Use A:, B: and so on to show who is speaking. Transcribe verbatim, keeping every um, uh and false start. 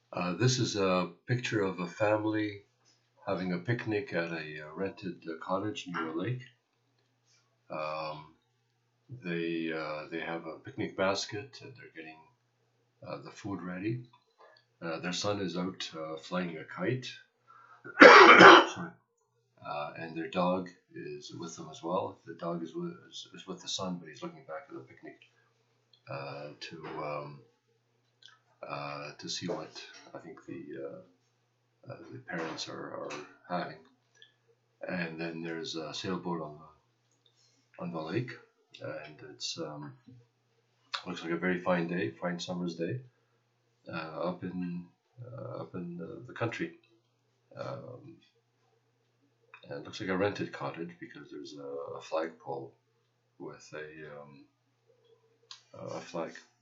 A: Uh, this is a picture of a family having a picnic at a uh, rented uh, cottage near a lake. Um, they uh, they have a picnic basket and they're getting uh, the food ready. Uh, their son is out uh, flying a kite. Sorry. Uh, and their dog is with them as well. The dog is with, is, is with the son, but he's looking back at the picnic uh, to um, uh, to see what I think the uh, uh, the parents are, are having. And then there's a sailboat on the on the lake, and it's um, looks like a very fine day, fine summer's day, uh, up in uh, up in the, the country. Um, and it looks like a rented cottage because there's a, a flagpole with a um, a flag.